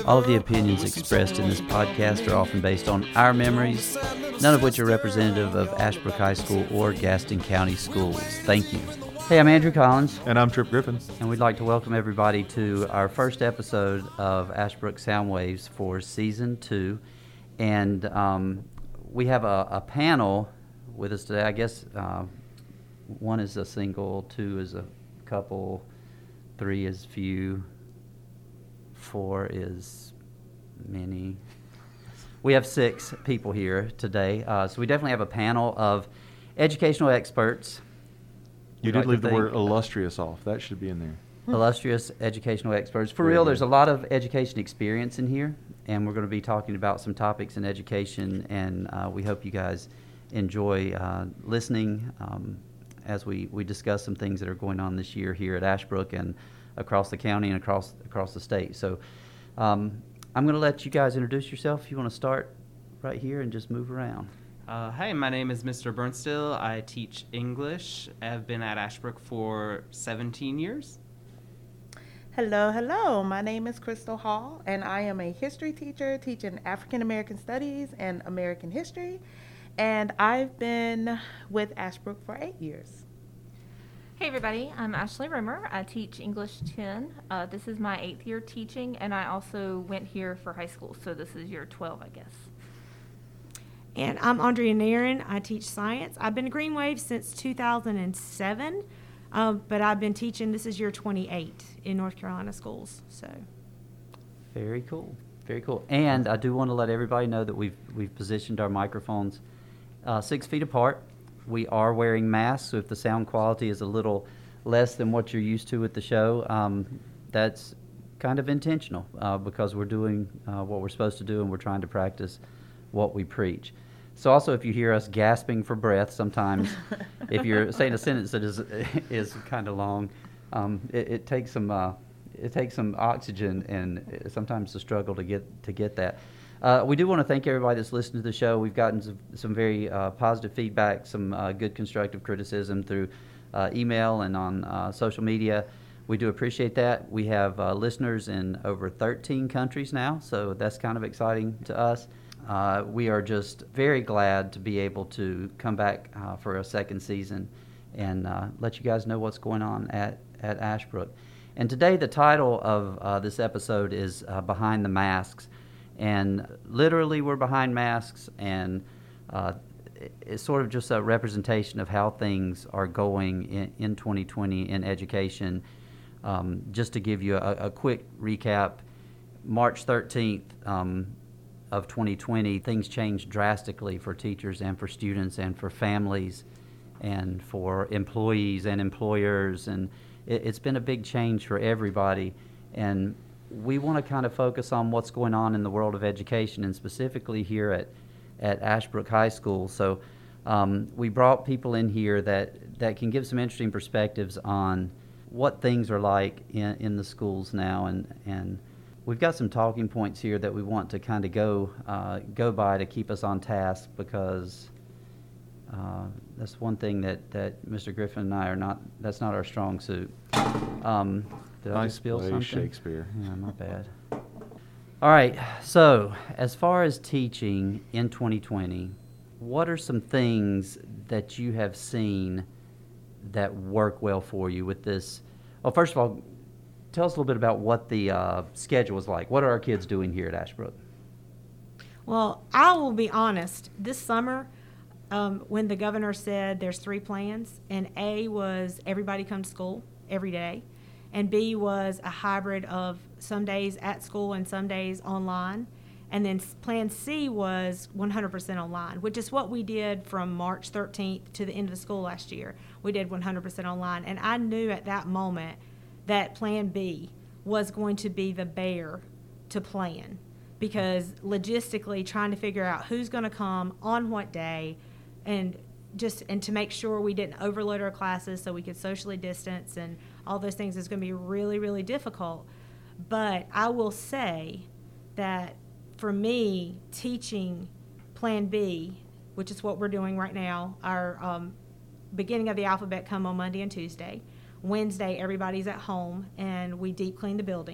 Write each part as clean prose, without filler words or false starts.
All of the opinions expressed in this podcast are often based on our memories, none of which are representative of Ashbrook High School or Gaston County Schools. Thank you. Hey, I'm Andrew Collins. And I'm Trip Griffin. And we'd like to welcome everybody to our first episode of Ashbrook Soundwaves for Season 2. And we have a panel with us today. I guess one is a single, two is a couple, three is few, four is many. We have 6 people here today. So we definitely have a panel of educational experts. You did leave the word illustrious off. That should be in there. Illustrious educational experts. For real, there's a lot of education experience in here, and we're going to be talking about some topics in education, and we hope you guys enjoy listening as we discuss some things that are going on this year here at Ashbrook and across the county and across the state. So I'm going to let you guys introduce yourself. If you want to start right here and just move around. Hi, my name is Mr. Bernstill. I teach English. I've been at Ashbrook for 17 years. Hello. My name is Crystal Hall, and I am a history teacher teaching African American Studies and American History. And I've been with Ashbrook for 8 years. Hey everybody, I'm Ashley Rimmer. I teach English 10. This is my 8th year teaching, and I also went here for high school, so this is year 12, I guess. And I'm Andrea Nairn. I teach science. I've been to Green Wave since 2007, but I've been teaching, this is year 28 in North Carolina schools. So, Very cool. And I do want to let everybody know that we've positioned our microphones 6 feet apart. We are wearing masks, so if the sound quality is a little less than what you're used to with the show, that's kind of intentional because we're doing what we're supposed to do, and we're trying to practice what we preach. So also, if you hear us gasping for breath sometimes, if you're saying a sentence that is kind of long, it takes some oxygen, and sometimes the struggle to get that. We do want to thank everybody that's listened to the show. We've gotten some very positive feedback, some good constructive criticism through email and on social media. We do appreciate that. We have listeners in over 13 countries now, so that's kind of exciting to us. We are just very glad to be able to come back for a second season and let you guys know what's going on at Ashbrook. And today the title of this episode is Behind the Masks. And literally we're behind masks, and it's sort of just a representation of how things are going in 2020 in education. Just to give you a quick recap, March 13th of 2020, things changed drastically for teachers and for students and for families and for employees and employers, and it's been a big change for everybody. And we want to kind of focus on what's going on in the world of education, and specifically here at Ashbrook High School. So we brought people in here that can give some interesting perspectives on what things are like in the schools now, and we've got some talking points here that we want to kind of go by to keep us on task, because that's one thing that Mr. Griffin and I are not. That's not our strong suit. Did I just spill something? Shakespeare. Yeah, my bad. All right. So, as far as teaching in 2020, what are some things that you have seen that work well for you with this? Well, first of all, tell us a little bit about what the schedule is like. What are our kids doing here at Ashbrook? well, I will be honest. This summer, when the governor said there's 3 plans, and A was everybody come to school every day, and B was a hybrid of some days at school and some days online. And then Plan C was 100% online, which is what we did from March 13th to the end of the school last year. We did 100% online. And I knew at that moment that Plan B was going to be the bear to plan, because logistically trying to figure out who's going to come on what day, and to make sure we didn't overload our classes so we could socially distance and all those things is going to be really, really difficult. But I will say that for me, teaching Plan B, which is what we're doing right now, our beginning of the alphabet come on Monday and Tuesday. Wednesday, everybody's at home, and we deep clean the building.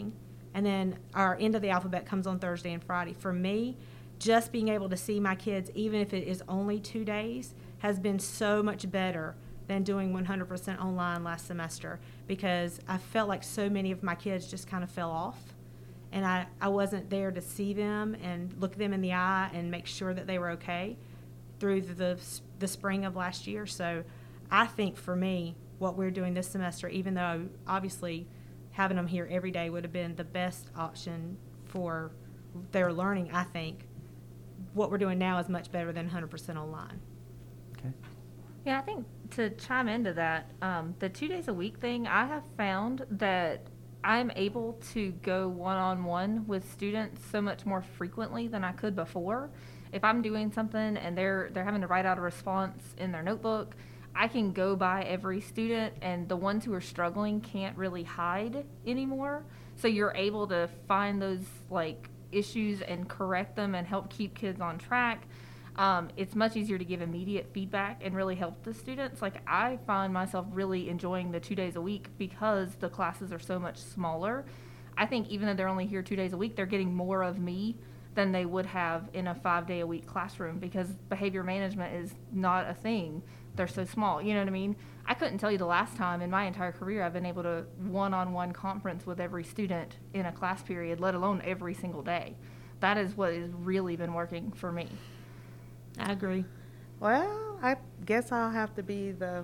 And then our end of the alphabet comes on Thursday and Friday. For me, just being able to see my kids, even if it is only 2 days, has been so much better than doing 100% online last semester, because I felt like so many of my kids just kind of fell off. And I wasn't there to see them and look them in the eye and make sure that they were okay through the spring of last year. So I think for me, what we're doing this semester, even though obviously having them here every day would have been the best option for their learning, I think what we're doing now is much better than 100% online. Okay. Yeah, I think to chime into that, the 2 days a week thing, I have found that I'm able to go one-on-one with students so much more frequently than I could before. If I'm doing something and they're having to write out a response in their notebook, I can go by every student, and the ones who are struggling can't really hide anymore. So you're able to find those like issues and correct them and help keep kids on track. It's much easier to give immediate feedback and really help the students. Like, I find myself really enjoying the 2 days a week because the classes are so much smaller. I think even though they're only here 2 days a week, they're getting more of me than they would have in a 5-day-a-week classroom, because behavior management is not a thing. They're so small, you know what I mean? I couldn't tell you the last time in my entire career I've been able to one-on-one conference with every student in a class period, let alone every single day. That is what has really been working for me. I agree. Well, I guess I'll have to be the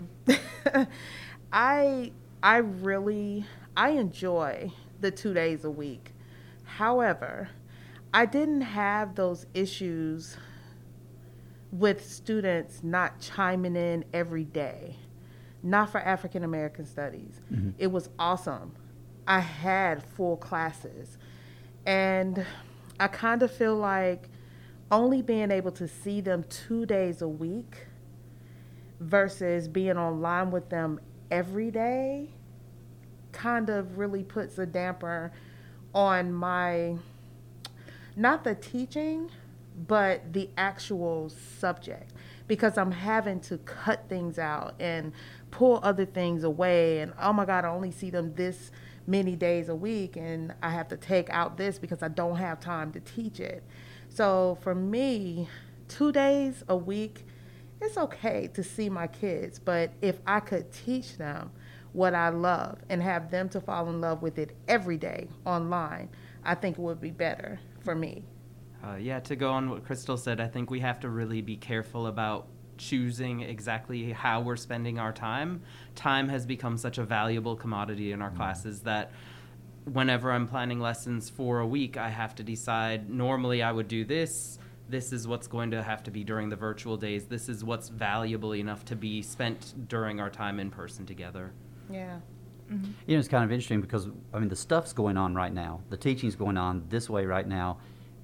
I enjoy the 2 days a week. However, I didn't have those issues with students not chiming in every day. Not for African American Studies. Mm-hmm. It was awesome. I had full classes. And I kind of feel like only being able to see them 2 days a week versus being online with them every day kind of really puts a damper on my, not the teaching, but the actual subject, because I'm having to cut things out and pull other things away, and oh my God, I only see them this many days a week and I have to take out this because I don't have time to teach it. So for me, 2 days a week, it's okay to see my kids, but if I could teach them what I love and have them to fall in love with it every day online, I think it would be better for me. Yeah, to go on what Crystal said, I think we have to really be careful about choosing exactly how we're spending our time. Time has become such a valuable commodity in our classes that whenever I'm planning lessons for a week, I have to decide, normally I would do this. This is what's going to have to be during the virtual days. This is what's valuable enough to be spent during our time in person together. Yeah. Mm-hmm. You know, it's kind of interesting because, I mean, the stuff's going on right now. The teaching's going on this way right now.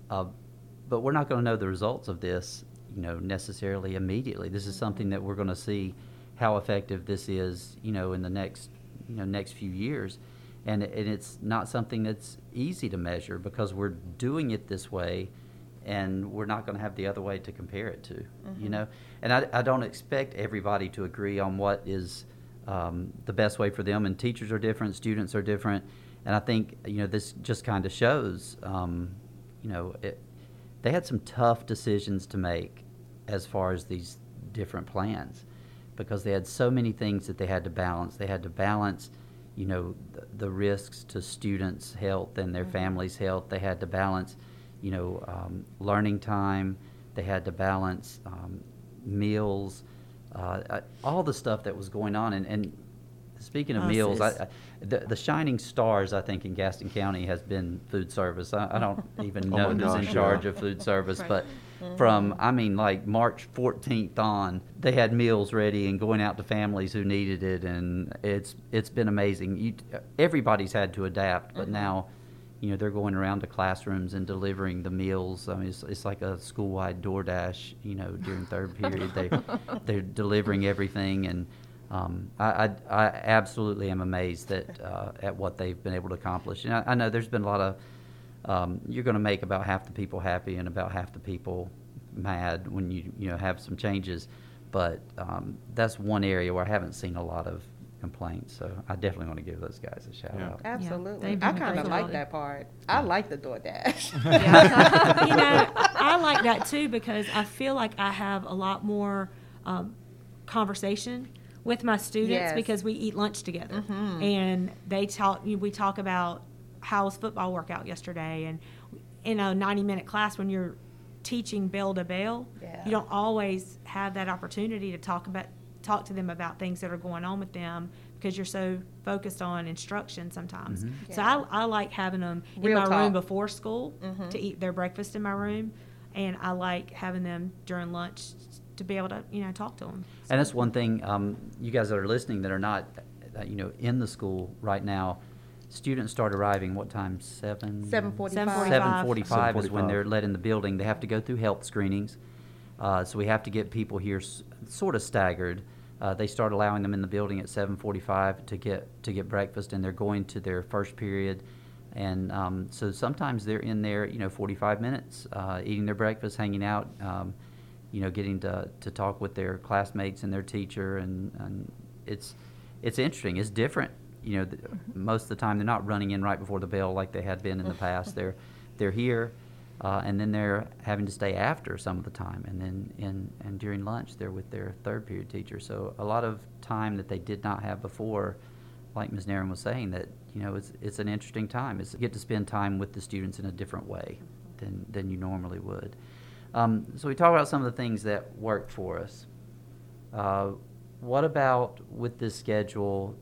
But we're not going to know the results of this, you know, necessarily immediately. This is something that we're going to see how effective this is, you know, in the next few years. And it's not something that's easy to measure because we're doing it this way and we're not going to have the other way to compare it to, you know. And I don't expect everybody to agree on what is the best way for them. And teachers are different, students are different. And I think, you know, this just kind of shows, you know, they had some tough decisions to make as far as these different plans because they had so many things that they had to balance. They had to balance, you know, the risks to students' health and their families' health. They had to balance, you know, learning time. They had to balance meals, all the stuff that was going on. And speaking of meals, the shining stars, I think, in Gaston County has been food service. I don't even Oh know my who's in gosh, charge yeah. of food service, Right. but from, I mean, like March 14th on, they had meals ready and going out to families who needed it, and it's been amazing. Everybody's had to adapt, but now, you know, they're going around to classrooms and delivering the meals. I mean, it's like a school-wide DoorDash, you know, during third period. They're delivering everything, and I absolutely am amazed at what they've been able to accomplish. And I know there's been a lot of, you're going to make about half the people happy and about half the people mad when you know have some changes, but that's one area where I haven't seen a lot of complaints. So I definitely want to give those guys a shout out. Absolutely. they've I been kind of great. like that part. I like the DoorDash. Yeah. You know, I like that too because I feel like I have a lot more conversation with my students Yes. because we eat lunch together and we talk about how was football workout yesterday, and in a 90-minute class when you're teaching bell to bell, Yeah. you don't always have that opportunity to talk to them about things that are going on with them because you're so focused on instruction sometimes. So Yeah. I like having them in Real my talk. room before school to eat their breakfast in my room, and I like having them during lunch to be able to talk to them. And that's one thing, you guys that are listening that are not, in the school right now, students start arriving, what time, 7:45. 7:45 is when 7:45. they're let in the building. They have to go through health screenings. So we have to get people here sort of staggered. They start allowing them in the building at 7:45 to get breakfast, and they're going to their first period. And so sometimes they're in there, 45 minutes, eating their breakfast, hanging out, getting to talk with their classmates and their teacher, and it's interesting. It's different. Most of the time they're not running in right before the bell like they had been in the past. They're here, and then they're having to stay after some of the time, and then and during lunch they're with their third period teacher. So a lot of time that they did not have before, like Ms. Nairn was saying, that it's an interesting time. It's you get to spend time with the students in a different way than you normally would. So we talked about some of the things that worked for us. What about with this schedule?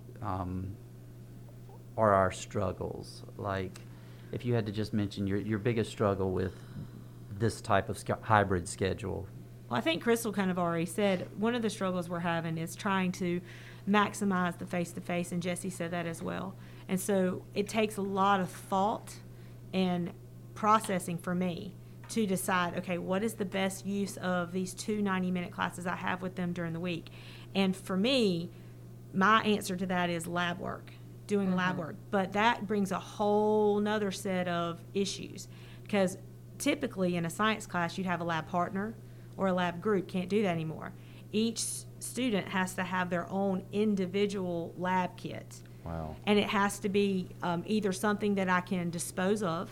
Are our struggles? Like, if you had to just mention your biggest struggle with this type of hybrid schedule. Well, I think Crystal kind of already said one of the struggles we're having is trying to maximize the face-to-face, and Jesse said that as well. And so it takes a lot of thought and processing for me to decide, okay, what is the best use of these 2 90-minute classes I have with them during the week? And for me, my answer to that is lab work, doing lab work. But that brings a whole nother set of issues because typically in a science class, you'd have a lab partner or a lab group. Can't do that anymore. Each student has to have their own individual lab kit. Wow. And it has to be either something that I can dispose of.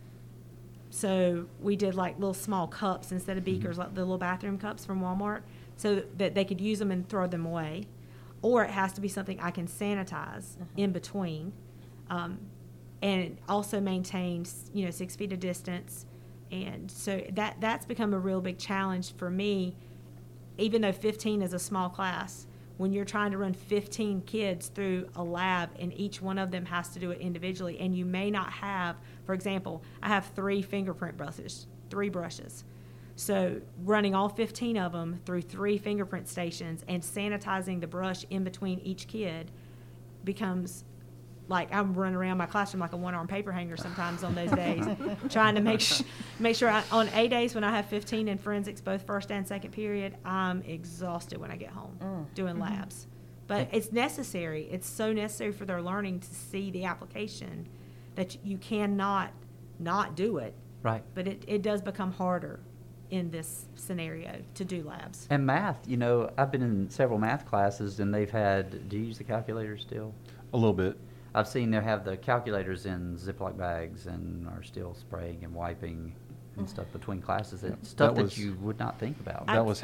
So we did like little small cups instead of beakers, like the little bathroom cups from Walmart, so that they could use them and throw them away. Or it has to be something I can sanitize in between, and it also maintain 6 feet of distance. And so that's become a real big challenge for me, even though 15 is a small class. When you're trying to run 15 kids through a lab and each one of them has to do it individually, and you may not have, for example, I have 3 fingerprint brushes, 3 brushes. So running all 15 of them through 3 fingerprint stations and sanitizing the brush in between each kid becomes like I'm running around my classroom like a one-arm paper hanger sometimes on those days, trying to make sure on A days when I have 15 in forensics, both first and second period, I'm exhausted when I get home doing labs. But it's necessary. It's so necessary for their learning to see the application that you cannot not do it. Right. But it does become harder in this scenario to do labs. And math, I've been in several math classes, and they've had, do you use the calculator still? A little bit. I've seen them have the calculators in Ziploc bags and are still spraying and wiping and stuff between classes. It's stuff that you would not think about. That was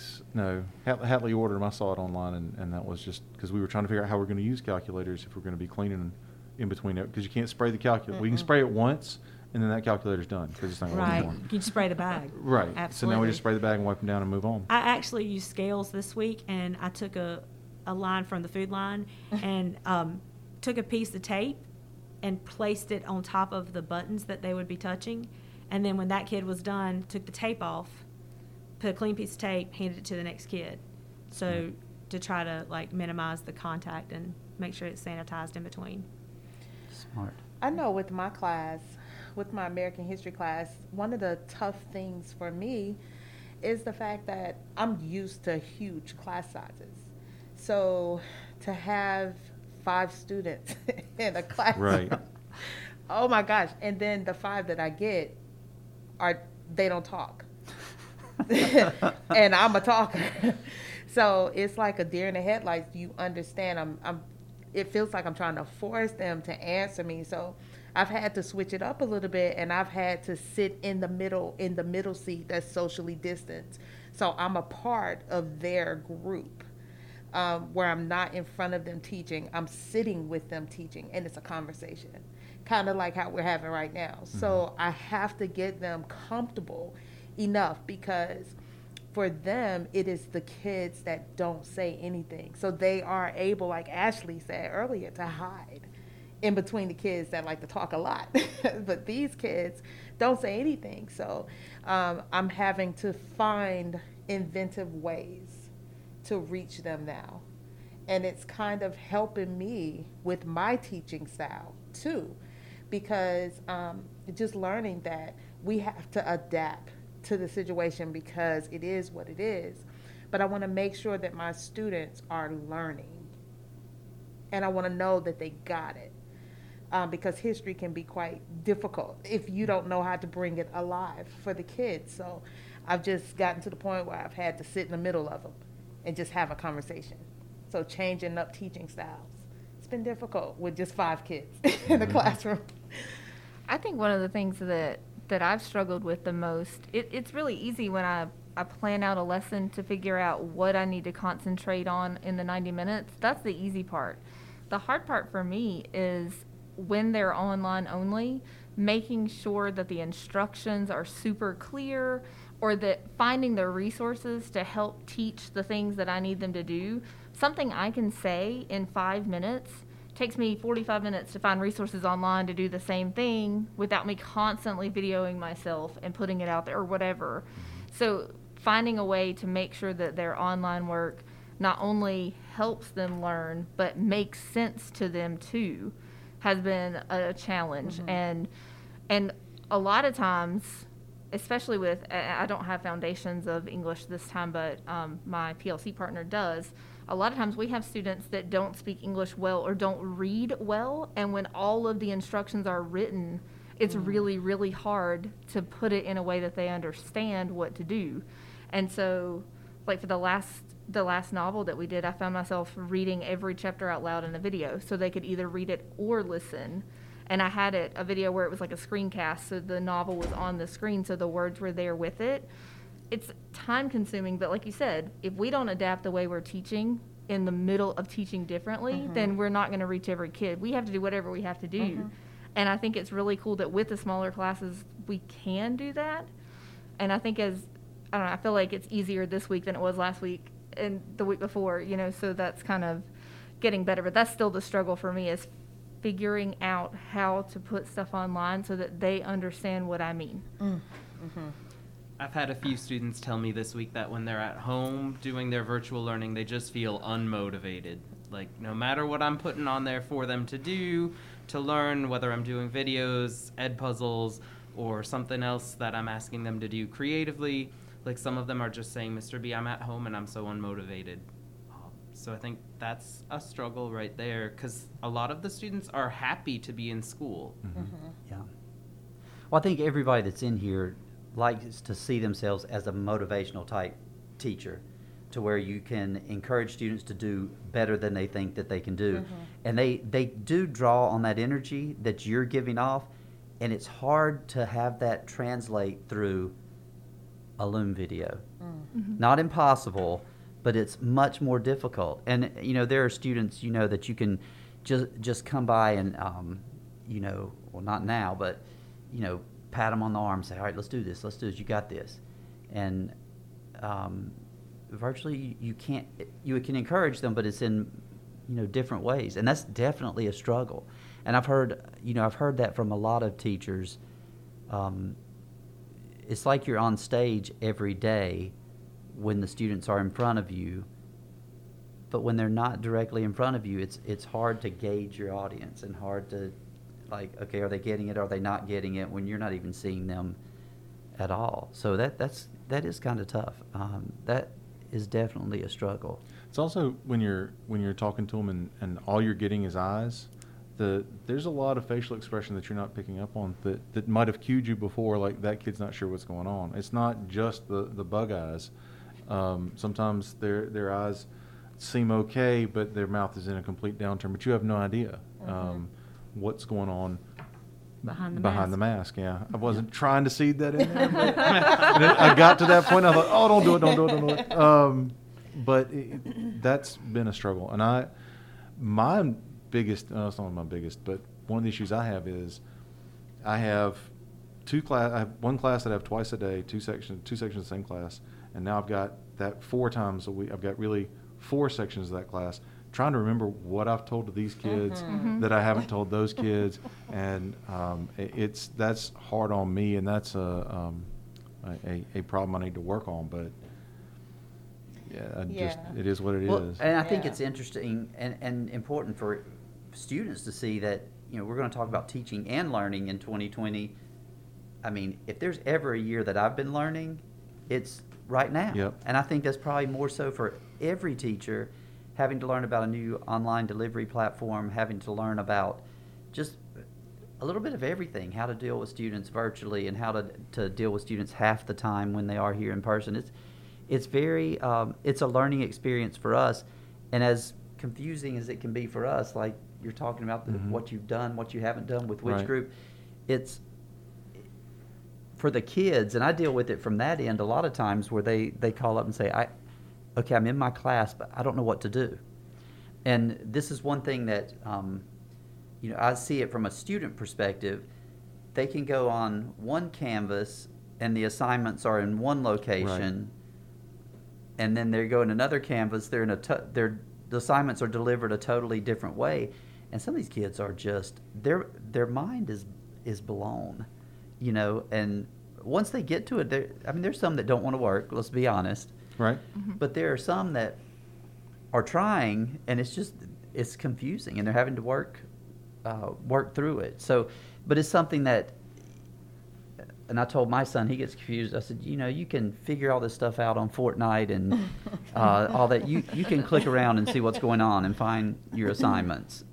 Hatley ordered them. I saw it online, and that was just because we were trying to figure out how we're going to use calculators if we're going to be cleaning in between it, because you can't spray the calculator. We can spray it once, and then that calculator's done because it's not going to work Right. anymore. You can spray the bag. Right. Absolutely. So now we just spray the bag and wipe them down and move on. I actually used scales this week, and I took a line from the food line and took a piece of tape and placed it on top of the buttons that they would be touching. And then when that kid was done, took the tape off, put a clean piece of tape, handed it to the next kid. So to try to minimize the contact and make sure it's sanitized in between. Smart. I know with my class, with my American history class, one of the tough things for me is the fact that I'm used to huge class sizes. So to have 5 students in a class. Right. Oh my gosh. And then the 5 that I get they don't talk. And I'm a talker. So it's like a deer in the headlights. You understand? It feels like I'm trying to force them to answer me. So I've had to switch it up a little bit, and I've had to sit in the middle seat that's socially distanced. So I'm a part of their group, where I'm not in front of them teaching. I'm sitting with them teaching, and it's a conversation, kind of like how we're having right now. So I have to get them comfortable enough, because for them, it is the kids that don't say anything. So they are able, like Ashley said earlier, to hide in between the kids that like to talk a lot. But these kids don't say anything. So I'm having to find inventive ways to reach them now. And it's kind of helping me with my teaching style too, because just learning that we have to adapt to the situation because it is what it is. But I want to make sure that my students are learning, and I want to know that they got it, because history can be quite difficult if you don't know how to bring it alive for the kids. So I've just gotten to the point where I've had to sit in the middle of them and just have a conversation. So changing up teaching styles, it's been difficult with just 5 kids in the classroom. I think one of the things that I've struggled with the most, it's really easy when I plan out a lesson to figure out what I need to concentrate on in the 90 minutes. That's the easy part. The hard part for me is when they're online only, making sure that the instructions are super clear, or that finding the resources to help teach the things that I need them to do. Something I can say in 5 minutes takes me 45 minutes to find resources online to do the same thing without me constantly videoing myself and putting it out there or whatever. So finding a way to make sure that their online work not only helps them learn, but makes sense to them too, has been a challenge. And a lot of times, especially with, I don't have foundations of English this time, but my PLC partner does. A lot of times we have students that don't speak English well or don't read well, and when all of the instructions are written, it's really, really hard to put it in a way that they understand what to do. And so, like for the last novel that we did, I found myself reading every chapter out loud in a video so they could either read it or listen. And I had a video where it was like a screencast, so the novel was on the screen, so the words were there with it. It's time consuming, but like you said, if we don't adapt the way we're teaching in the middle of teaching differently, then we're not going to reach every kid. We have to do whatever we have to do. And I think it's really cool that with the smaller classes, we can do that. And I think I feel like it's easier this week than it was last week and the week before, so that's kind of getting better. But that's still the struggle for me, is figuring out how to put stuff online so that they understand what I mean. I've had a few students tell me this week that when they're at home doing their virtual learning, they just feel unmotivated. Like, no matter what I'm putting on there for them to do, to learn, whether I'm doing videos, ed puzzles, or something else that I'm asking them to do creatively, like some of them are just saying, Mr. B, I'm at home and I'm so unmotivated. So I think that's a struggle right there, because a lot of the students are happy to be in school. Yeah. Well, I think everybody that's in here likes to see themselves as a motivational type teacher, to where you can encourage students to do better than they think that they can do. And they do draw on that energy that you're giving off, and it's hard to have that translate through a Loom video. Not impossible, but it's much more difficult. And there are students that you can just come by and well, not now, but pat them on the arm, say, all right, let's do this, you got this. And virtually you can encourage them, but it's in different ways, and that's definitely a struggle. And I've heard that from a lot of teachers. It's like you're on stage every day when the students are in front of you, but when they're not directly in front of you, it's hard to gauge your audience and hard to, like, okay, are they getting it? Are they not getting it? When you're not even seeing them at all. So that is kind of tough. That is definitely a struggle. It's also when you're talking to them and all you're getting is eyes. There's a lot of facial expression that you're not picking up on that might have cued you before, like that kid's not sure what's going on. It's not just the bug eyes. Sometimes their eyes seem okay, but their mouth is in a complete downturn. But you have no idea what's going on Behind the mask. Yeah, I wasn't trying to seed that in there. But I got to that point. I thought, oh, don't do it. But that's been a struggle, and my biggest, it's not my biggest, but one of the issues I have is I have I have one class that I have twice a day, two sections of the same class, and now I've got that 4 times a week. I've got really 4 sections of that class. Trying to remember what I've told to these kids that I haven't told those kids, and that's hard on me, and that's a problem I need to work on. But it is what it is. And I think Yeah. it's interesting and important for students to see that, we're going to talk about teaching and learning in 2020. I mean, if there's ever a year that I've been learning, it's right now. Yep. And I think that's probably more so for every teacher, having to learn about a new online delivery platform, having to learn about just a little bit of everything, how to deal with students virtually and how to deal with students half the time when they are here in person. It's very, it's a learning experience for us. And as confusing as it can be for us, like you're talking about what you've done, what you haven't done with which Right. group, it's for the kids, and I deal with it from that end a lot of times where they call up and say, okay, I'm in my class, but I don't know what to do. And this is one thing that, I see it from a student perspective. They can go on one Canvas and the assignments are in one location, and then they go in another Canvas, they're in the assignments are delivered a totally different way. And some of these kids are just, their mind is blown, and once they get to it, there's some that don't want to work, let's be honest. Right. But there are some that are trying, and it's confusing, and they're having to work through it. So, but it's something that, and I told my son, he gets confused. I said, you can figure all this stuff out on Fortnite and all that. You can click around and see what's going on and find your assignments.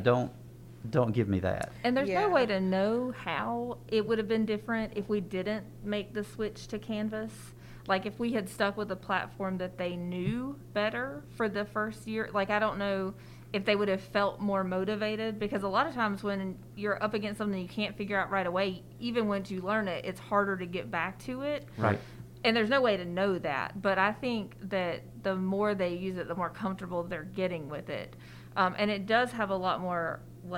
Don't give me that. And there's Yeah. no way to know how it would have been different if we didn't make the switch to Canvas. Like if we had stuck with a platform that they knew better for the first year, like I don't know if they would have felt more motivated, because a lot of times when you're up against something you can't figure out right away, even once you learn it, it's harder to get back to it. Right. And there's no way to know that. But I think that the more they use it, the more comfortable they're getting with it. And it does have a lot more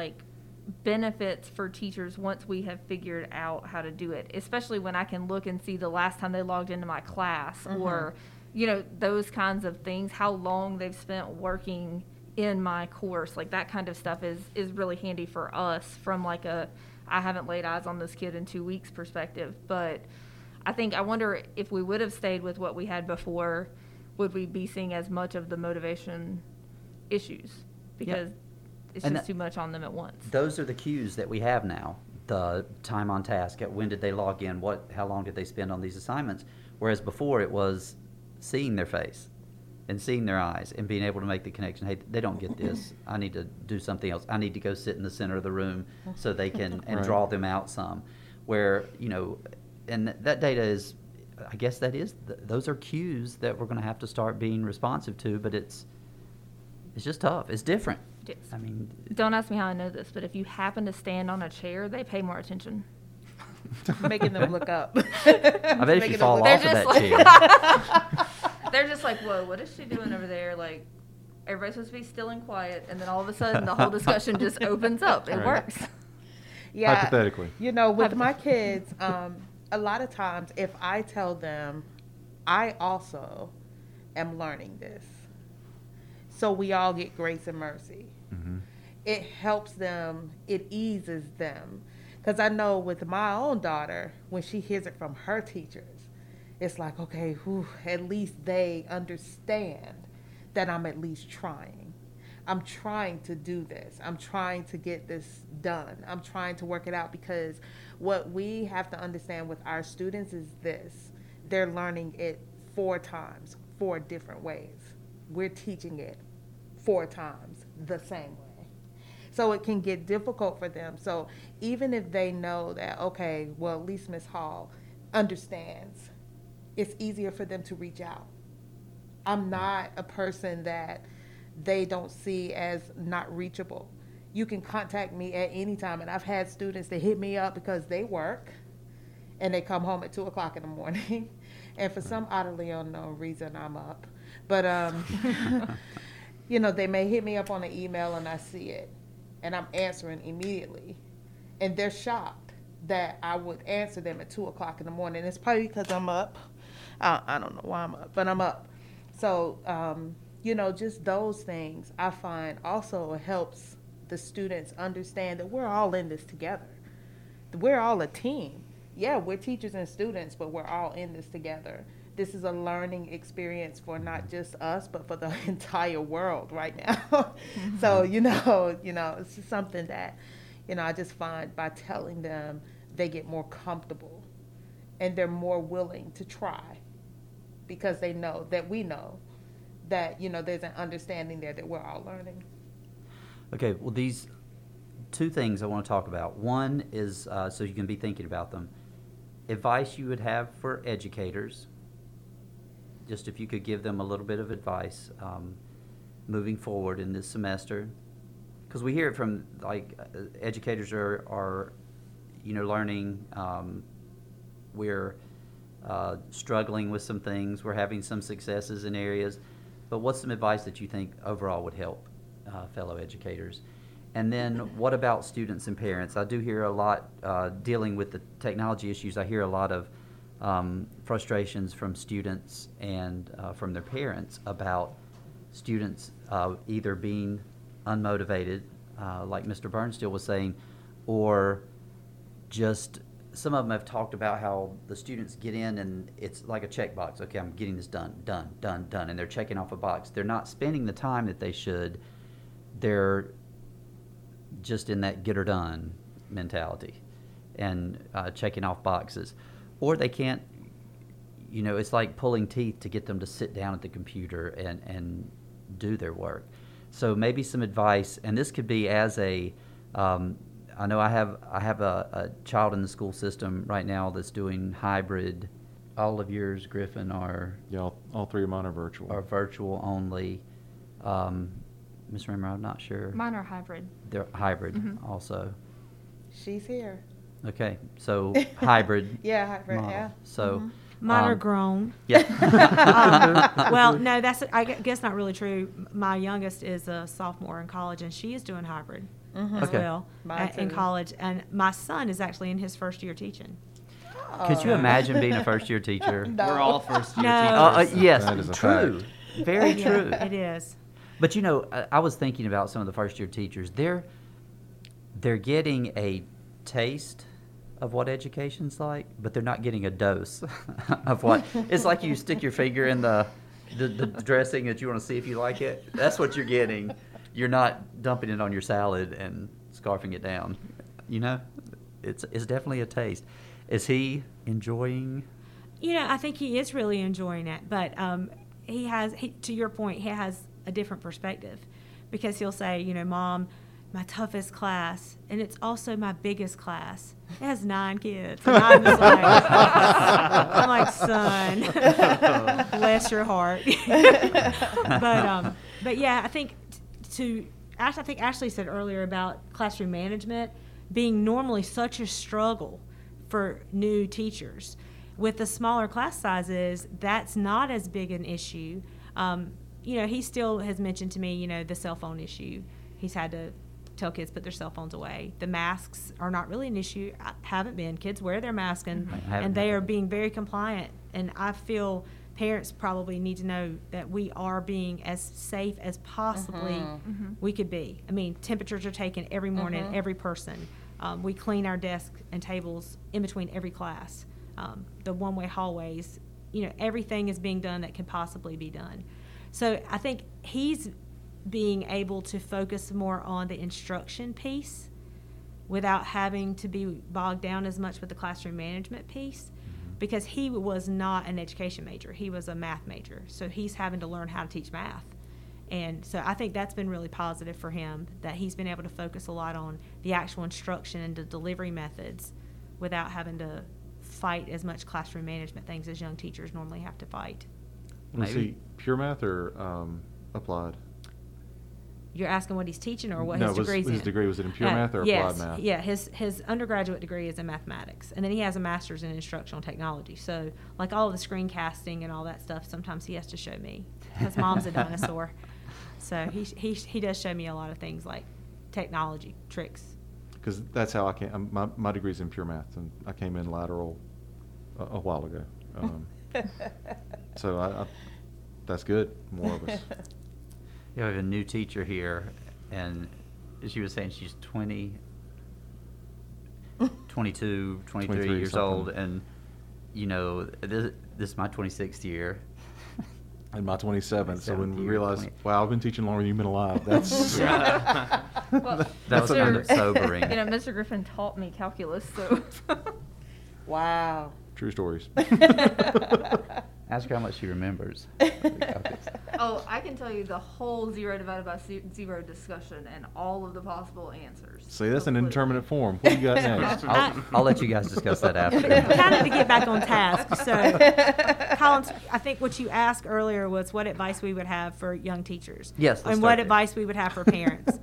benefits for teachers once we have figured out how to do it, especially when I can look and see the last time they logged into my class or, those kinds of things, how long they've spent working in my course. Like that kind of stuff is really handy for us from I haven't laid eyes on this kid in 2 weeks perspective. But I wonder if we would have stayed with what we had before, would we be seeing as much of the motivation issues? Because it's And just too much on them at once. Those are the cues that we have now. The time on task, when did they log in, how long did they spend on these assignments? Whereas before it was seeing their face and seeing their eyes and being able to make the connection. Hey, they don't get this. I need to do something else. I need to go sit in the center of the room so they can, and Right. draw them out some. Where, and that data is, I guess those are cues that we're going to have to start being responsive to, but it's just tough. It's different. Yes. I mean, Don't ask me how I know this, but if you happen to stand on a chair, they pay more attention. Making them look up. I bet if you fall They're off of just that chair. They're just like, whoa, what is she doing over there? Like, everybody's supposed to be still and quiet, and then all of a sudden the whole discussion just opens up. It Right. works. Yeah. Hypothetically. With my kids, a lot of times if I tell them, I also am learning this, so we all get grace and mercy, it helps them, it eases them. Because I know with my own daughter, when she hears it from her teachers, it's like, okay, at least they understand that I'm at least trying. I'm trying to do this. I'm trying to get this done. I'm trying to work it out, because what we have to understand with our students is this. They're learning it 4 times, 4 different ways. We're teaching it 4 times the same way. So it can get difficult for them. So even if they know that, okay, well, at least Ms. Hall understands, it's easier for them to reach out I'm not a person that they don't see as not reachable. You can contact me at any time, and I've had students that hit me up because they work and they come home at 2:00 in the morning, and for some oddly unknown reason, I'm up. But you know, they may hit me up on an email and I see it, and I'm answering immediately, and they're shocked that I would answer them at 2:00 in the morning. It's probably because I'm up. I don't know why I'm up, but I'm up. So you know, just those things I find also helps the students understand that we're all in this together. We're all a team. Yeah, we're teachers and students, but we're all in this together. This is a learning experience for not just us, but for the entire world right now. So, you know, it's just something that, you know, I just find by telling them, they get more comfortable and they're more willing to try because they know that we know that, you know, there's an understanding there that we're all learning. Okay, well, these two things I want to talk about. One is, so you can be thinking about them, advice you would have for educators, just if you could give them a little bit of advice moving forward in this semester. Because we hear it from, like, educators are you know, learning, we're struggling with some things, we're having some successes in areas, but what's some advice that you think overall would help fellow educators? And then what about students and parents? I do hear a lot, dealing with the technology issues, I hear a lot of frustrations from students and from their parents about students either being unmotivated, like Mr. Burnstill was saying, or just some of them have talked about how the students get in and it's like a checkbox. Okay, I'm getting this done, and they're checking off a box. They're not spending the time that they should. They're just in that get her done mentality and checking off boxes. Or they can't, you know, it's like pulling teeth to get them to sit down at the computer and do their work. So maybe some advice, and this could be as a, I know I have a child in the school system right now that's doing hybrid. All of yours, Griffin, are Yeah, all three of mine are virtual. virtual only. Ms. Raymer, I'm not sure. Mine are hybrid. They're hybrid Mhm. also. She's here. Okay, so hybrid. Yeah, hybrid, model. yeah. So Mine are grown. yeah. Well, no, that's, I guess, not really true. My youngest is a sophomore in college, and she is doing hybrid as Okay. well Mine in too. college. And my son is actually in his first year teaching. Could you imagine being a first year teacher? No. We're all first year No. teachers. Yes, That is a true. Very Yeah, true. it is. But you know, I was thinking about some of the first year teachers. They're getting a taste of what education's like, but they're not getting a dose of what. It's like you stick your finger in the dressing that you want to see if you like it. That's what you're getting. You're not dumping it on your salad and scarfing it down. You know, it's definitely a taste. Is he enjoying? You know, I think he is really enjoying it, but to your point, he has a different perspective because he'll say, you know, Mom, my toughest class, and it's also my biggest class. It has 9 kids. And I'm just like, I'm like, son, bless your heart. But yeah, I think I think Ashley said earlier about classroom management being normally such a struggle for new teachers. With the smaller class sizes, that's not as big an issue. You know, he still has mentioned to me, you know, the cell phone issue. He's had to tell kids put their cell phones away. The masks are not really an issue. Haven't been. Kids wear their mask and they are being very compliant. And I feel parents probably need to know that we are being as safe as possibly we could be. I mean, temperatures are taken every morning, every person. We clean our desks and tables in between every class. The one-way hallways, you know, everything is being done that can possibly be done. So I think he's being able to focus more on the instruction piece without having to be bogged down as much with the classroom management piece, because he was not an education major. He was a math major. So he's having to learn how to teach math. And so I think that's been really positive for him, that he's been able to focus a lot on the actual instruction and the delivery methods without having to fight as much classroom management things as young teachers normally have to fight. Was Maybe. he pure math or applied? You're asking what he's teaching or what No, his degree's his in? degree, was it in pure math or yes, applied math? Yeah, his undergraduate degree is in mathematics, and then he has a master's in instructional technology. So, like all of the screencasting and all that stuff, sometimes he has to show me because mom's a dinosaur. So he does show me a lot of things like technology tricks. Because that's how I came. My degree's in pure math, and I came in lateral a while ago. So I that's good. More of us. You have a new teacher here, and she was saying she's 20, 22, 23 23 years something. old, and, you know, this is my 26th year. In my 27th, so when 27th we year, realized, 20. wow, I've been teaching longer than you've been alive. That's Well, That was kind of Mr. sobering. You know, Mr. Griffin taught me calculus, so. Wow. true stories. Ask her how much she remembers. Oh, I can tell you the whole 0 divided by 0 discussion and all of the possible answers. See, that's an Completely. indeterminate form. What do you got next? I'll let you guys discuss that after. Kind of to get back on task. So, Collins, I think what you asked earlier was what advice we would have for young teachers. Yes, let's and start what there. advice we would have for parents.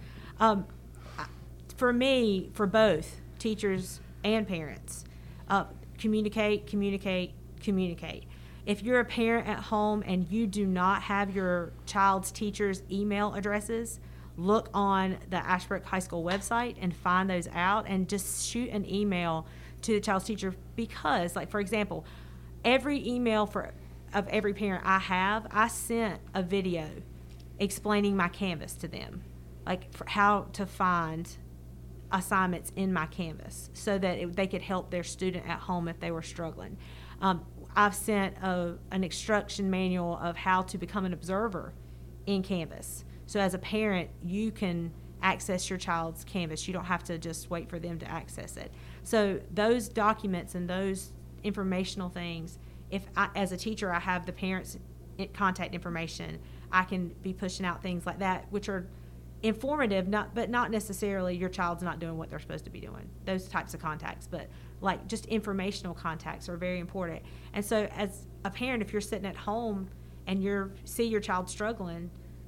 For me, for both teachers and parents, communicate, communicate, communicate. If you're a parent at home and you do not have your child's teacher's email addresses, look on the Ashbrook High School website and find those out and just shoot an email to the child's teacher because, like, for example, every email of every parent I sent a video explaining my Canvas to them, like for how to find assignments in my Canvas so that they could help their student at home if they were struggling. I've sent an instruction manual of how to become an observer in Canvas. So as a parent, you can access your child's Canvas. You don't have to just wait for them to access it. So those documents and those informational things, as a teacher, I have the parents' contact information, I can be pushing out things like that, which are informative, but not necessarily your child's not doing what they're supposed to be doing. Those types of contacts, but like just informational contacts are very important. And so as a parent, if you're sitting at home and see your child struggling,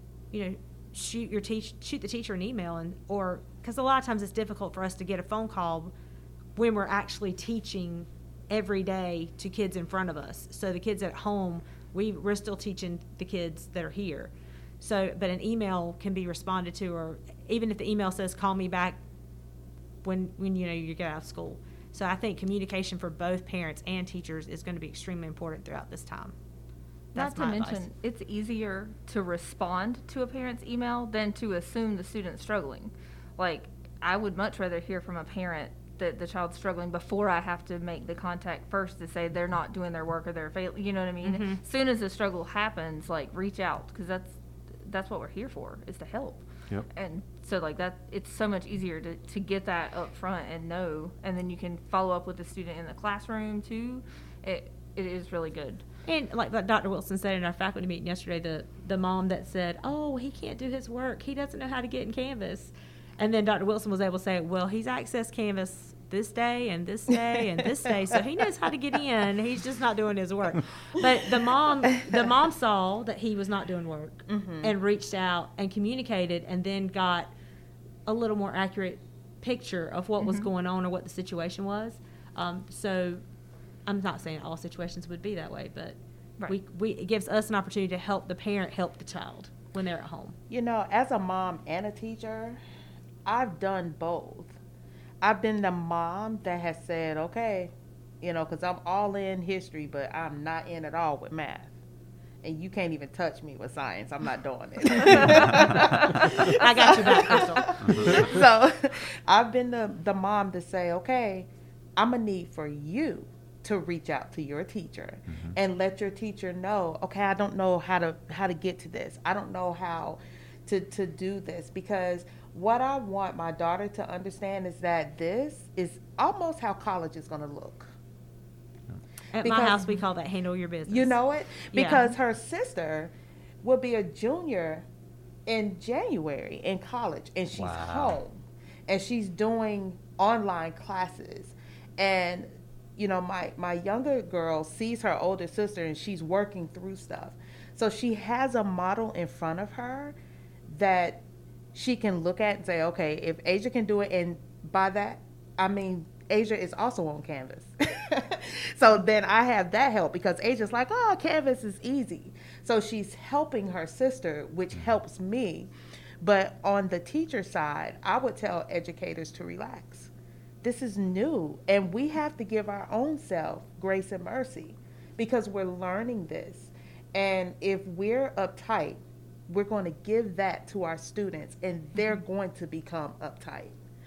shoot the teacher an email, or because a lot of times it's difficult for us to get a phone call when we're actually teaching every day to kids in front of us. So the kids at home, we're still teaching the kids that are here. So, but an email can be responded to, or even if the email says call me back when you get out of school. So I think communication for both parents and teachers is going to be extremely important throughout this time. That's Not to my advice. mention, it's easier to respond to a parent's email than to assume the student's struggling. Like, I would much rather hear from a parent that the child's struggling before I have to make the contact first to say they're not doing their work or they're failing. You know what I mean? Mhm. As soon as the struggle happens, like, reach out, because that's what we're here for, is to help. Yep. And so, like, that, it's so much easier to get that up front and know, and then you can follow up with the student in the classroom too. It is really good. And like Dr. Wilson said in our faculty meeting yesterday, the mom that said, oh, he can't do his work, he doesn't know how to get in Canvas. And then Dr. Wilson was able to say, well, he's accessed Canvas this day and this day and this day, so he knows how to get in. He's just not doing his work. But the mom saw that he was not doing work and reached out and communicated, and then got a little more accurate picture of what was going on or what the situation was. So I'm not saying all situations would be that way, but Right. it gives us an opportunity to help the parent help the child when they're at home. As a mom and a teacher, I've done both. I've been the mom that has said, okay, because I'm all in history, but I'm not in at all with math. And you can't even touch me with science. I'm not doing it. I got you back, Crystal. So I've been the mom to say, okay, I'm going to need for you to reach out to your teacher and let your teacher know, okay, I don't know how to get to this. I don't know how to do this, because what I want my daughter to understand is that this is almost how college is going to look. At Because- my house, we call that handle your business. You know it? Yeah. Because her sister will be a junior in January in college, and she's Wow. home, and she's doing online classes. And, my younger girl sees her older sister, and she's working through stuff. So she has a model in front of her that she can look at and say, okay, if Asia can do it, and by that, I mean, Asia is also on Canvas. So then I have that help because Asia's like, oh, Canvas is easy. So she's helping her sister, which helps me. But on the teacher side, I would tell educators to relax. This is new, and we have to give our own self grace and mercy because we're learning this. And if we're uptight, we're going to give that to our students, and they're going to become uptight.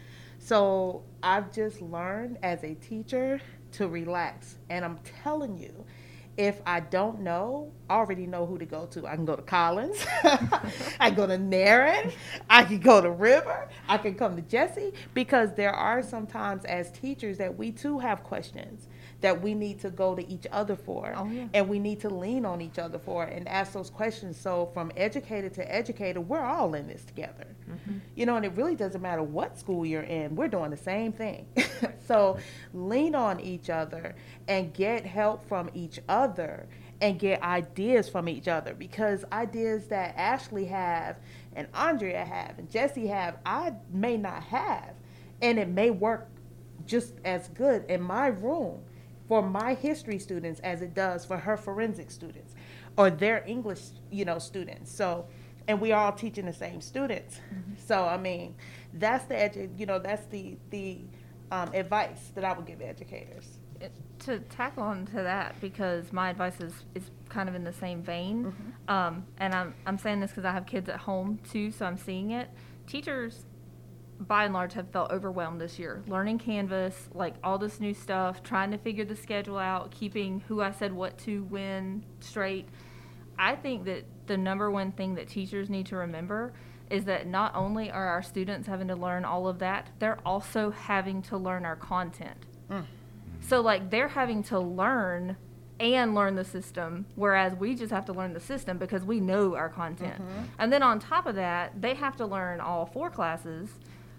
So I've just learned as a teacher to relax. And I'm telling you, if I don't know, I already know who to go to. I can go to Collins. I can go to Naren. I can go to River. I can come to Jesse, because there are sometimes as teachers that we too have questions that we need to go to each other for. Oh, yeah. And we need to lean on each other for and ask those questions. So from educator to educator, we're all in this together. You know, and it really doesn't matter what school you're in. We're doing the same thing. So lean on each other and get help from each other and get ideas from each other, because ideas that Ashley have and Andrea have and Jesse have, I may not have. And it may work just as good in my room for my history students as it does for her forensic students or their English, students. So, and we are all teaching the same students. So, I mean, that's that's the advice that I would give educators. To tackle onto that, because my advice is kind of in the same vein, and I'm saying this because I have kids at home too, so I'm seeing it. Teachers, by and large, have felt overwhelmed this year, learning Canvas, like all this new stuff, trying to figure the schedule out, keeping who I said what to when straight. I think that the number one thing that teachers need to remember is that not only are our students having to learn all of that, they're also having to learn our content. So, like, they're having to learn and learn the system, whereas we just have to learn the system because we know our content. And then on top of that, they have to learn all 4 classes.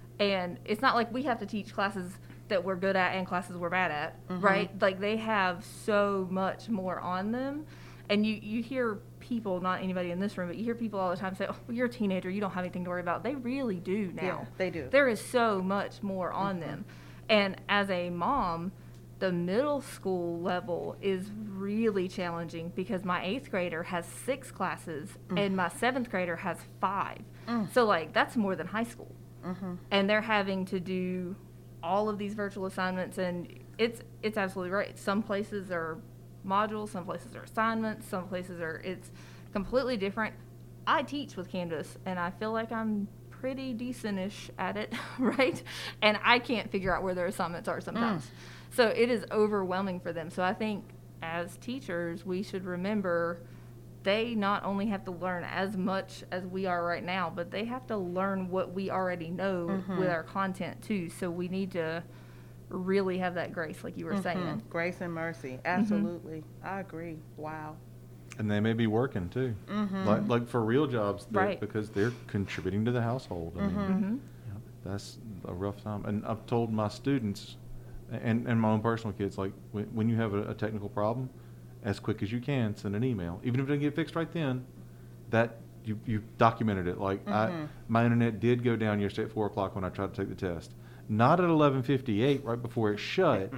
And it's not like we have to teach classes that we're good at and classes we're bad at, right? Like, they have so much more on them. And you hear people, not anybody in this room, but you hear people all the time say, oh, well, you're a teenager, you don't have anything to worry about. They really do now. Yeah, they do. There is so much more on them. And as a mom, the middle school level is really challenging because my 8th grader has 6 classes and my 7th grader has 5. So, like, that's more than high school. And they're having to do all of these virtual assignments, and it's absolutely right. Some places are modules, some places are assignments, some places it's completely different. I teach with Canvas, and I feel like I'm pretty decent-ish at it, right? And I can't figure out where their assignments are sometimes. So it is overwhelming for them. So I think as teachers, we should remember they not only have to learn as much as we are right now, but they have to learn what we already know with our content too. So we need to really have that grace, like you were saying. Grace and mercy. Absolutely. I agree. Wow. And they may be working too, like for real jobs, Right. because they're contributing to the household. I mean, that's a rough time. And I've told my students and my own personal kids, like, when you have a technical problem, as quick as you can, send an email. Even if it doesn't get fixed right then, that you documented it. Like, my internet did go down yesterday at 4 o'clock when I tried to take the test. Not at 11:58, right before it shut.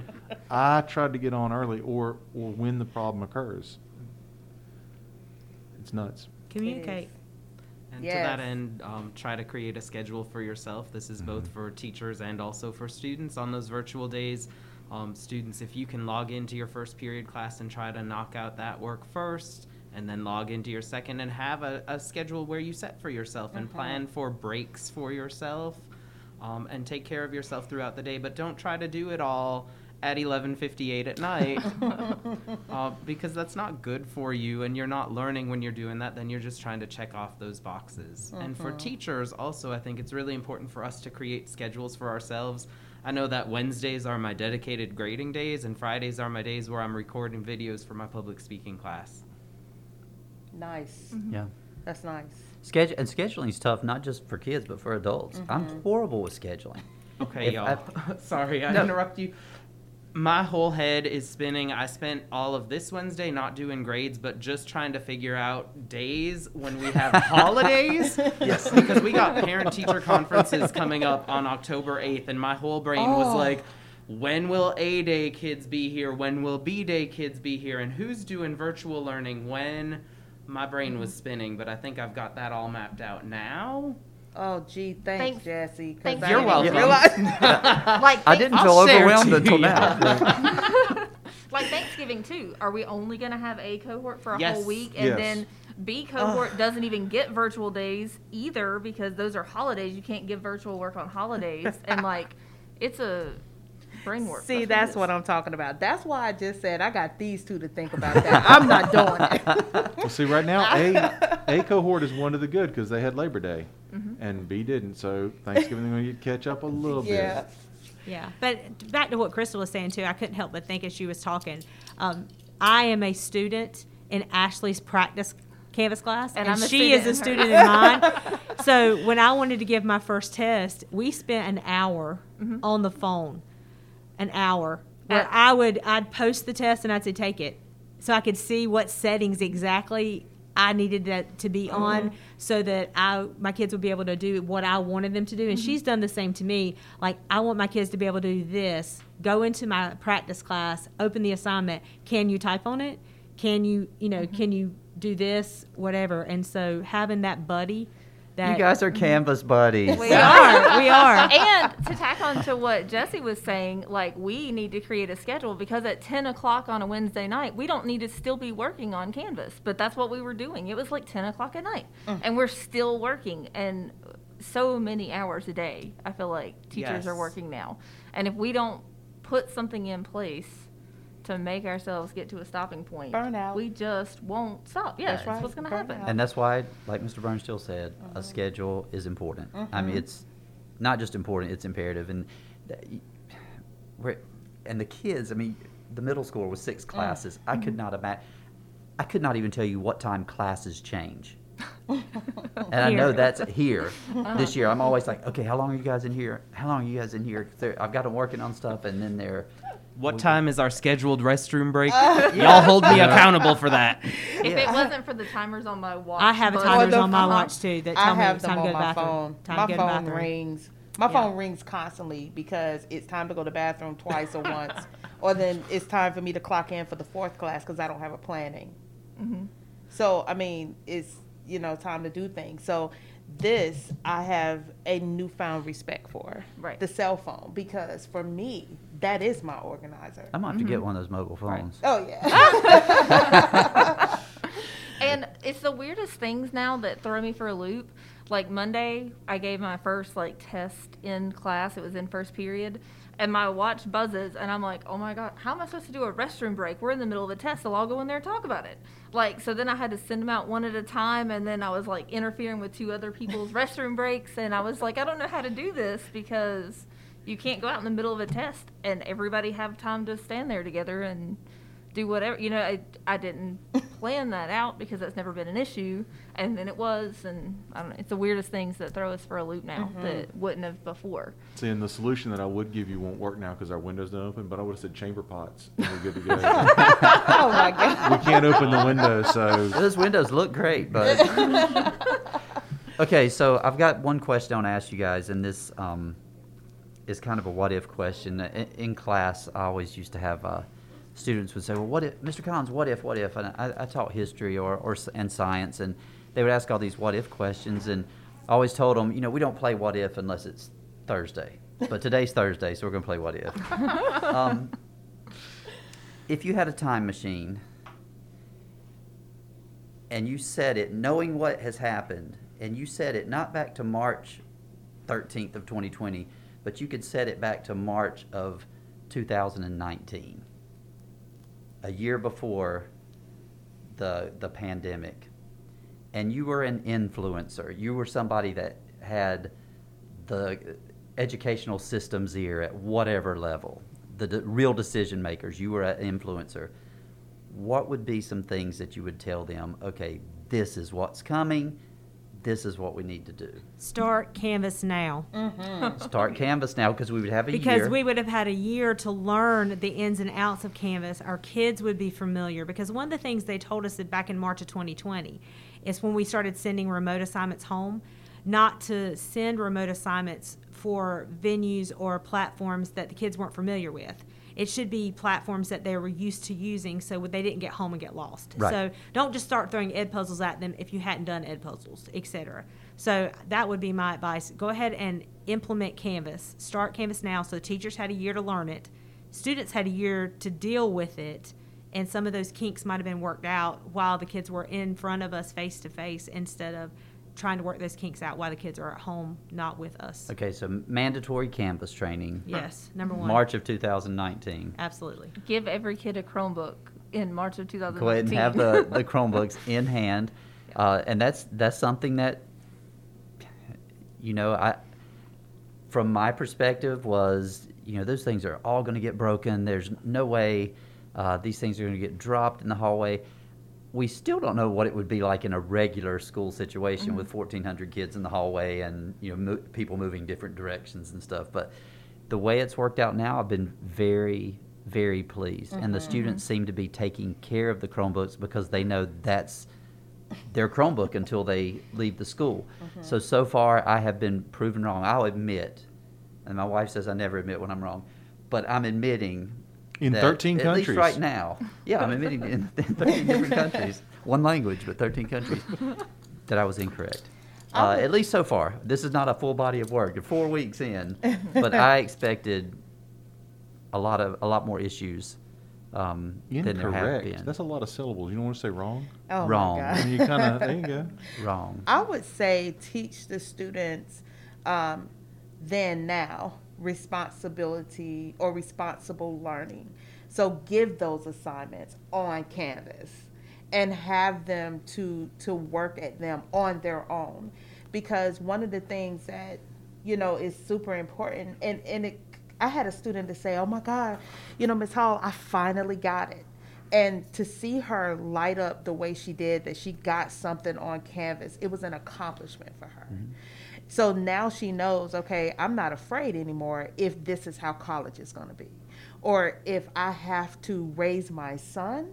I tried to get on early, or when the problem occurs. It's nuts. Communicate. And Yes. to that end, try to create a schedule for yourself. This is both for teachers and also for students on those virtual days. Students, if you can log into your first period class and try to knock out that work first, and then log into your second, and have a schedule where you set for yourself and plan for breaks for yourself, and take care of yourself throughout the day. But don't try to do it all at 11:58 at night, because that's not good for you, and you're not learning when you're doing that. Then you're just trying to check off those boxes. And for teachers also, I think it's really important for us to create schedules for ourselves. I know that Wednesdays are my dedicated grading days, and Fridays are my days where I'm recording videos for my public speaking class. Nice. Yeah. That's nice. Scheduling is tough, not just for kids, but for adults. I'm horrible with scheduling. Okay, If y'all. Sorry, I No. interrupt you. My whole head is spinning. I spent all of this Wednesday not doing grades, but just trying to figure out days when we have holidays. Yes. Because we got parent-teacher conferences coming up on October 8th, and my whole brain was like, when will A-Day kids be here? When will B-Day kids be here? And who's doing virtual learning when? My brain was spinning, but I think I've got that all mapped out now. Oh, gee, thanks, Thanks. Jesse. 'cause Thanks. I You're didn't welcome. realize- Like, I didn't I'll feel share overwhelmed to until you. now. like Thanksgiving too. Are we only going to have A cohort for a Yes. whole week, and Yes. then B cohort doesn't even get virtual days either because those are holidays. You can't give virtual work on holidays, and like, it's a brain work. See, it that's is. what I'm talking about. That's why I just said I got these two to think about that. I'm not doing it. Well, see, right now, A cohort is one to the good because they had Labor Day, and B didn't. So Thanksgiving, we get catch up a little Yeah. bit. Yeah, but back to what Crystal was saying too, I couldn't help but think as she was talking. I am a student in Ashley's practice Canvas class, And and I'm a she is a student student in mine. So when I wanted to give my first test, we spent an hour on the phone, an hour where I'd post the test and I'd say take it, so I could see what settings exactly I needed that to be on, so that my kids would be able to do what I wanted them to do. And she's done the same to me. Like, I want my kids to be able to do this. Go into my practice class, open the assignment. Can you type on it? Can you, can you do this? Whatever. And so having that buddy. You guys are Canvas buddies. We are. And to tack on to what Jesse was saying, like, we need to create a schedule because at 10 o'clock on a Wednesday night, we don't need to still be working on Canvas. But that's what we were doing. It was like 10 o'clock at night. And we're still working. And so many hours a day, I feel like teachers are Yes. working now. And if we don't put something in place to make ourselves get to a stopping point, Burnout. we just won't stop. Yeah, That's right. what's going to happen. Burnout. And that's why, like Mr. Burnstill said, a schedule is important. I mean, it's not just important, it's imperative. And the kids, I mean, the middle school was 6 classes. I could not imagine. I could not even tell you what time classes change. And I know Here. that's here this year. I'm always like, okay, how long are you guys in here? How long are you guys in here? 'Cause I've got them working on stuff, and then they're. What time is our scheduled restroom break? Y'all hold me accountable for that. If it wasn't for the timers on my watch, I have but- timers the on my phone. watch too that I tell me have it's them time to on go to the my bathroom. phone. Time My to go to the phone bathroom. rings. My Yeah. phone rings constantly because it's time to go to the bathroom twice or once, or then it's time for me to clock in for the 4th class because I don't have a planning. So I mean, it's time to do things. So this I have a newfound respect for, Right. the cell phone, because for me that is my organizer. I'm going to have to get one of those mobile phones. Oh yeah. And it's the weirdest things now that throw me for a loop. Like Monday, I gave my first test in class. It was in first period. And my watch buzzes, and I'm like, oh my God, how am I supposed to do a restroom break? We're in the middle of a test, so I'll go in there and talk about it. So then I had to send them out one at a time, and then I was interfering with 2 other people's restroom breaks, and I was like, I don't know how to do this because you can't go out in the middle of a test and everybody have time to stand there together and do whatever. I didn't plan that out because that's never been an issue, and then it was, and I don't know. It's the weirdest things that throw us for a loop now that wouldn't have before. See, and the solution that I would give you won't work now because our windows don't open, but I would have said chamber pots, and we're good to go. Oh my God. We can't open the windows, so Those windows look great, but. Okay, so I've got one question I want to ask you guys, and this is kind of a what if question. In class, I always used to have students would say, well, what if, Mr. Collins, what if? And I taught history and science, and they would ask all these what if questions, and I always told them, we don't play what if unless it's Thursday. But today's Thursday, so we're going to play what if. If you had a time machine and you set it, knowing what has happened, and you set it not back to March 13th of 2020, but you could set it back to March of 2019, a year before the pandemic, and you were an influencer, you were somebody that had the educational system's ear at whatever level, the real decision makers, you were an influencer, what would be some things that you would tell them, okay, this is what's coming, this is what we need to do. Start Canvas now. Start Canvas now, because we would have a Because year. we would have had a year to learn the ins and outs of Canvas. Our kids would be familiar. Because one of the things they told us that back in March of 2020 is when we started sending remote assignments home, not to send remote assignments for venues or platforms that the kids weren't familiar with. It should be platforms that they were used to using so they didn't get home and get lost. Right. So don't just start throwing ed puzzles at them if you hadn't done ed puzzles, etc. So that would be my advice. Go ahead and implement Canvas. Start Canvas now. So teachers had a year to learn it. Students had a year to deal with it. And some of those kinks might have been worked out while the kids were in front of us face to face instead of trying to work those kinks out while the kids are at home, not with us. Okay, so mandatory Canvas training. Yes, number one. March of 2019. Absolutely. Give every kid a Chromebook in March of 2019. Go ahead and have the Chromebooks in hand. And that's something that, from my perspective was, those things are all going to get broken. There's no way these things are going to get dropped in the hallway. We still don't know what it would be like in a regular school situation with 1,400 kids in the hallway and people moving different directions and stuff. But the way it's worked out now, I've been very, very pleased. And the students seem to be taking care of the Chromebooks because they know that's their Chromebook until they leave the school. So far, I have been proven wrong. I'll admit, and my wife says I never admit when I'm wrong, but I'm admitting In that 13 at countries. least right now. Yeah, I'm admitting in 13 different countries. One language, but 13 countries. That I was incorrect. At least so far. This is not a full body of work. You're 4 weeks in, but I expected a lot more issues than there have been. That's a lot of syllables. You don't want to say wrong? Oh Wrong. my I God. mean, you kind of, there you go. Wrong. I would say teach the students then now responsibility or responsible learning. So give those assignments on Canvas and have them to work at them on their own. Because one of the things that, is super important, and I had a student to say, oh my God, Ms. Hall, I finally got it. And to see her light up the way she did, that she got something on Canvas, it was an accomplishment for her. So now she knows, okay, I'm not afraid anymore if this is how college is going to be. Or if I have to raise my son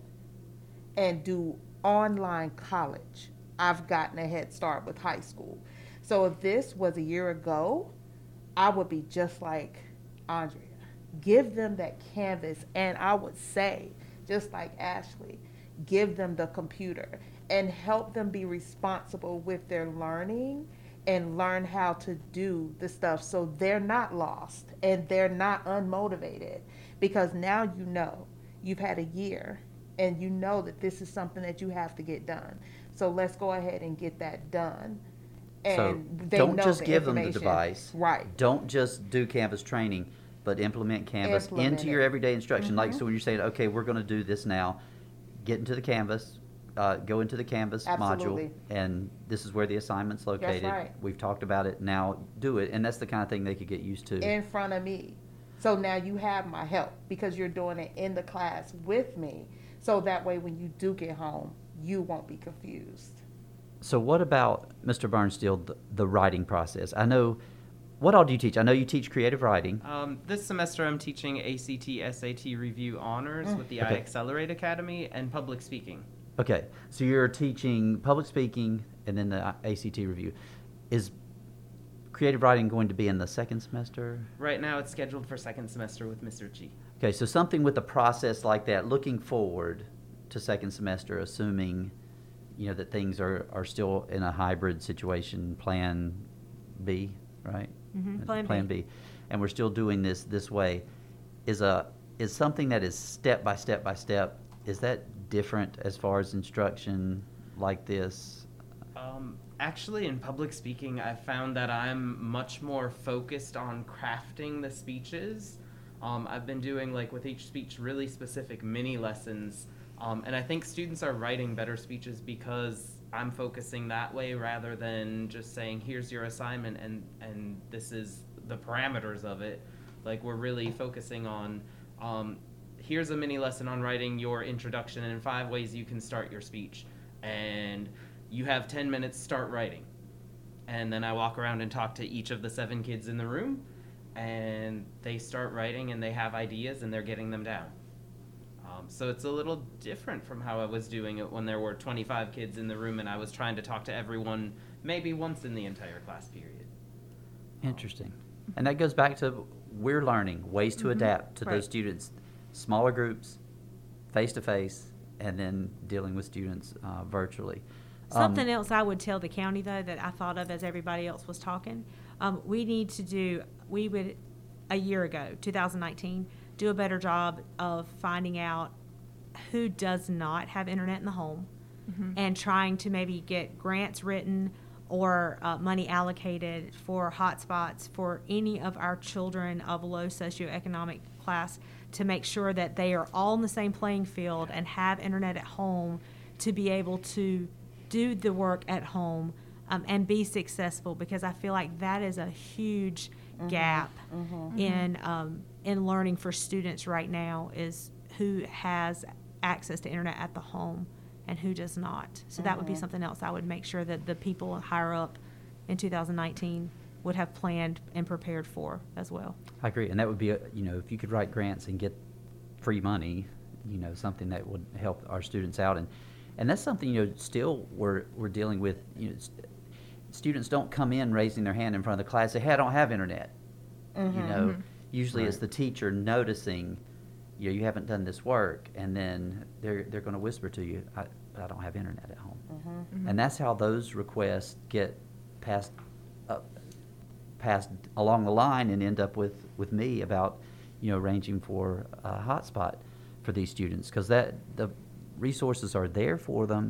and do online college, I've gotten a head start with high school. So if this was a year ago, I would be just like Andrea. Give them that Canvas, and I would say, just like Ashley, give them the computer and help them be responsible with their learning and learn how to do the stuff so they're not lost and they're not unmotivated. Because now you've had a year and you know that this is something that you have to get done. So let's go ahead and get that done. So And they don't know just the give them the information. device. Right. Don't just do Canvas training, but implement Canvas Implement into your it. everyday instruction. Like, so when you're saying, okay, we're going to do this now, get into the Canvas, go into the Canvas module, Absolutely. and this is where the assignment's located. right. We've talked about it. Now do it, and that's the kind of thing they could get used to. In front of me. So now you have my help because you're doing it in the class with me. So that way when you do get home, you won't be confused. So what about, Mr. Bernsteel, the writing process? I know, what all do you teach? I know you teach creative writing. This semester, I'm teaching ACT, SAT Review Honors with the Okay. iAccelerate Academy and public speaking. Okay, so you're teaching public speaking and then the ACT review. Is creative writing going to be in the second semester? Right now, it's scheduled for second semester with Mr. G. Okay, so something with a process like that, looking forward to second semester, assuming, that things are still in a hybrid situation, plan B, right? Plan B. B. And we're still doing this way, is something that is step by step by step. Is that different as far as instruction like this? Actually, in public speaking, I found that I'm much more focused on crafting the speeches. I've been doing, with each speech, really specific mini lessons. And I think students are writing better speeches because I'm focusing that way rather than just saying, here's your assignment and this is the parameters of it. We're really focusing on, here's a mini lesson on writing your introduction and 5 ways you can start your speech. And you have 10 minutes, start writing. And then I walk around and talk to each of the 7 kids in the room, and they start writing and they have ideas and they're getting them down. So it's a little different from how I was doing it when there were 25 kids in the room and I was trying to talk to everyone maybe once in the entire class period. Interesting. And that goes back to we're learning ways to adapt to Right. those students, smaller groups, face-to-face, and then dealing with students virtually. Something else I would tell the county, though, that I thought of as everybody else was talking, we would, a year ago, 2019, do a better job of finding out who does not have internet in the home and trying to maybe get grants written or money allocated for hotspots for any of our children of low socioeconomic class to make sure that they are all in the same playing field and have internet at home to be able to do the work at home and be successful, because I feel like that is a huge gap in learning for students right now, is who has access to internet at the home and who does not. So that would be something else I would make sure that the people higher up in 2019 would have planned and prepared for as well. I agree, and that would be, if you could write grants and get free money, something that would help our students out, and that's something, still we're dealing with. Students don't come in raising their hand in front of the class, say, "Hey, I don't have internet." Usually it's the teacher noticing, you haven't done this work, and then they're going to whisper to you, I don't have internet at home. And that's how those requests get passed along the line and end up with me about, arranging for a hotspot for these students, because the resources are there for them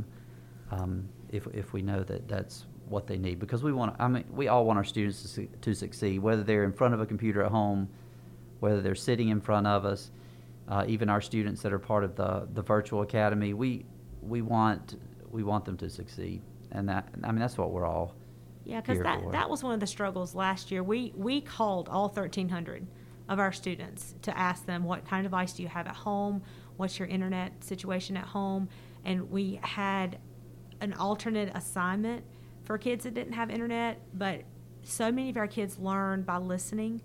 if we know that that's what they need, because we all want our students to succeed, whether they're in front of a computer at home, whether they're sitting in front of us. Even our students that are part of the virtual academy, we want them to succeed, and that's what we're all Yeah, because here for. that was one of the struggles last year. We called all 1,300 of our students to ask them, what kind of device do you have at home? What's your internet situation at home? And we had an alternate assignment for kids that didn't have internet, but so many of our kids learn by listening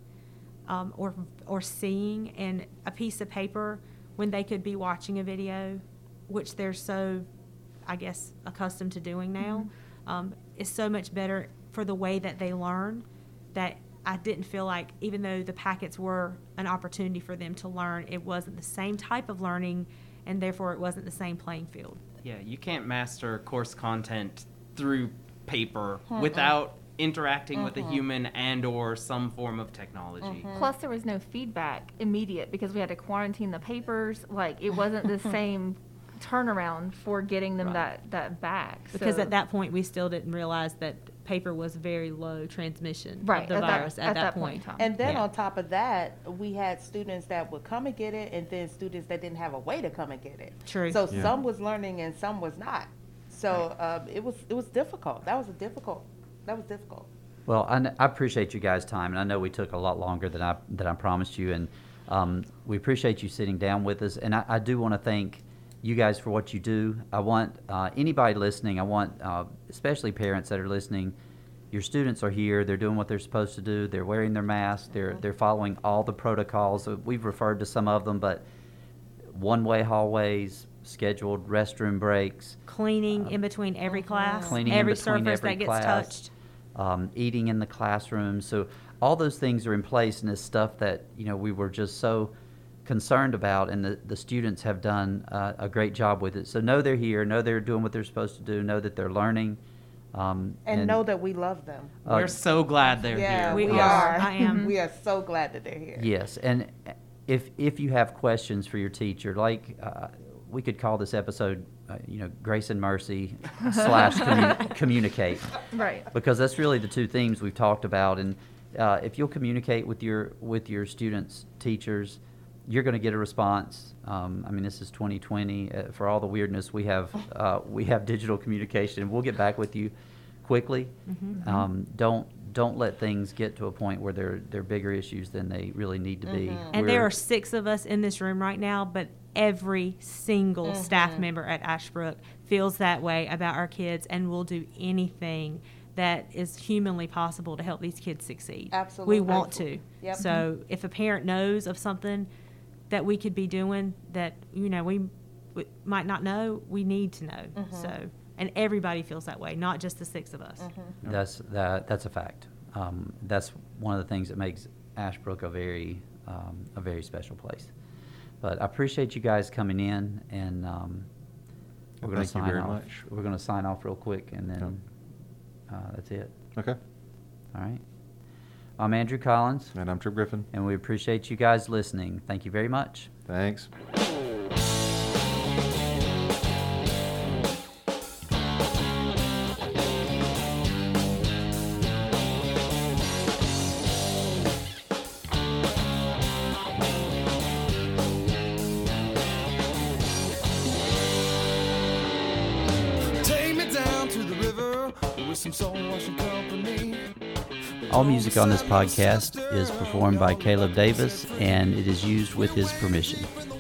or seeing, and a piece of paper when they could be watching a video, which they're so, I guess, accustomed to doing now, is so much better for the way that they learn, that I didn't feel like, even though the packets were an opportunity for them to learn, it wasn't the same type of learning, and therefore it wasn't the same playing field. Yeah, you can't master course content through paper without interacting with a human and or some form of technology. Plus, there was no feedback immediate because we had to quarantine the papers. Like, it wasn't the same turnaround for getting them Right. that back. Because So- at that point, we still didn't realize that paper was very low transmission right, of the virus at that point. in time. And then Yeah. on top of that, we had students that would come and get it, and then students that didn't have a way to come and get it. True. So Yeah. some was learning and some was not. So it was difficult. That was difficult. Well, I appreciate you guys' time, and I know we took a lot longer than I promised you, and we appreciate you sitting down with us. And I do want to thank you guys for what you do. I want anybody listening, I want especially parents that are listening, your students are here, they're doing what they're supposed to do, they're wearing their masks, they're following all the protocols. We've referred to some of them, but one-way hallways, scheduled restroom breaks, Cleaning in between every class, cleaning in every between surface every that gets class, touched. eating in the classroom. So all those things are in place, and it's stuff that we were just so concerned about, and the students have done a great job with it. So know they're here, know they're doing what they're supposed to do, know that they're learning, And know that we love them. We're so glad they're Yeah, here. we are. I am. We are so glad that they're here. Yes, and if you have questions for your teacher, like we could call this episode, Grace and Mercy / communicate. Right. Because that's really the two themes we've talked about. And if you'll communicate with your students, teachers, you're going to get a response. This is 2020. For all the weirdness, we have digital communication. We'll get back with you quickly. Don't let things get to a point where they're bigger issues than they really need to be. And there are 6 of us in this room right now, but every single staff member at Ashbrook feels that way about our kids and will do anything that is humanly possible to help these kids succeed. Absolutely. We want to. Yep. So if a parent knows of something that we could be doing that, we might not know, we need to know. So, and everybody feels that way, not just the 6 of us. That's a fact. That's one of the things that makes Ashbrook a very special place. But I appreciate you guys coming in, and we're going to Thank you sign very off. much. We're going to sign off real quick, and then that's it. Okay. All right. I'm Andrew Collins, And I'm Trip Griffin. and we appreciate you guys listening. Thank you very much. Thanks. Take me down to the river with some soul washing company. All music on this podcast is performed by Caleb Davis, and it is used with his permission.